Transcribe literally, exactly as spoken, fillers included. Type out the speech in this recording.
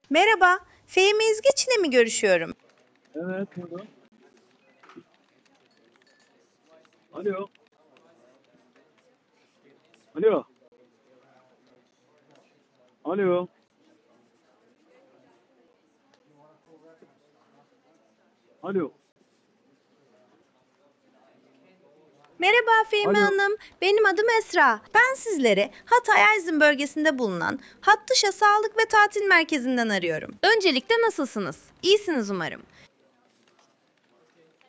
Merhaba, Fehmi İzgeç'le mi görüşüyorum? Evet, buyurun. Alo, alo, alo, alo, Merhaba Fehmi alo. Hanım, benim adım Esra. Ben sizlere Hatay Aydın bölgesinde bulunan Hattuşa Sağlık ve Tatil Merkezi'nden arıyorum. Öncelikle nasılsınız? İyisiniz umarım.